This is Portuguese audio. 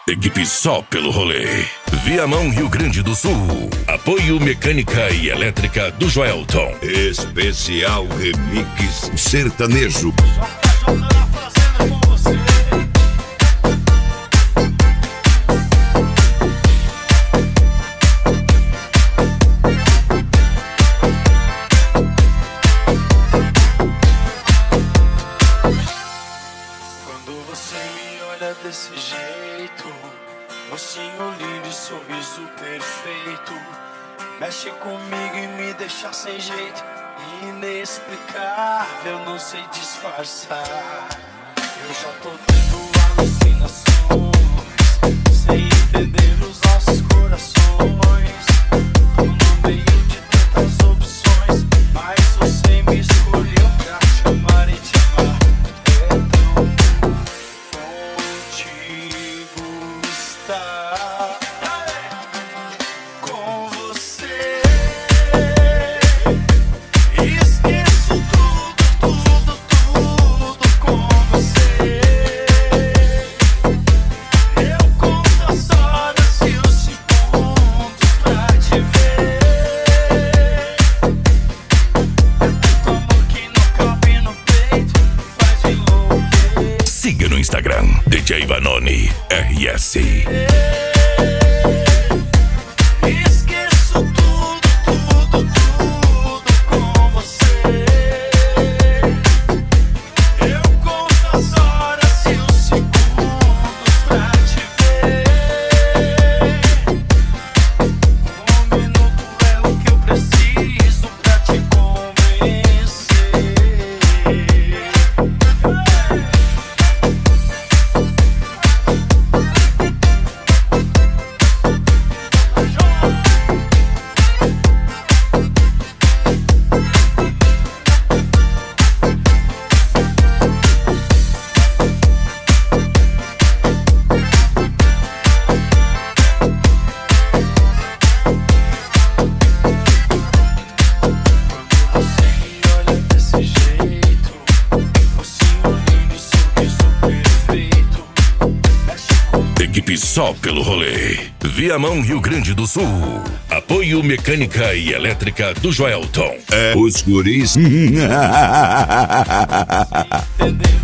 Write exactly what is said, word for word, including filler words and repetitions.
Equipe só pelo rolê. Viamão, Rio Grande do Sul. Apoio Mecânica e Elétrica do Joelton. Especial Remix Sertanejo. Quando você me olha desse jeito, rostinho lindo e sorriso perfeito, mexe comigo e me deixa sem jeito, inexplicável, não sei disfarçar. Eu já tô tendo alucinações, sem entender os nossos corações. Tô no meio de tantas opções, mas você me escolheu pra te amar e te amar. É tão contigo estar, com você. Esqueço tudo, tudo, tudo com você. Eu conto as horas e os segundos pra te ver. É tanto amor que não cabe no peito, faz enlouquecer. Siga no Instagram, D J Vanoni R S. Esqueço tudo, tudo, tudo com você. Eu conto as horas e os segundos pra te ver. Um minuto é o que eu preciso pra te convencer. Quando você me olha desse jeito, rostinho lindo e sorriso perfeito, mexe comigo. Equipe só pelo rolê. Viamão, Rio Grande do Sul. Apoio Mecânica e Elétrica do Joelton. É os guris. Entender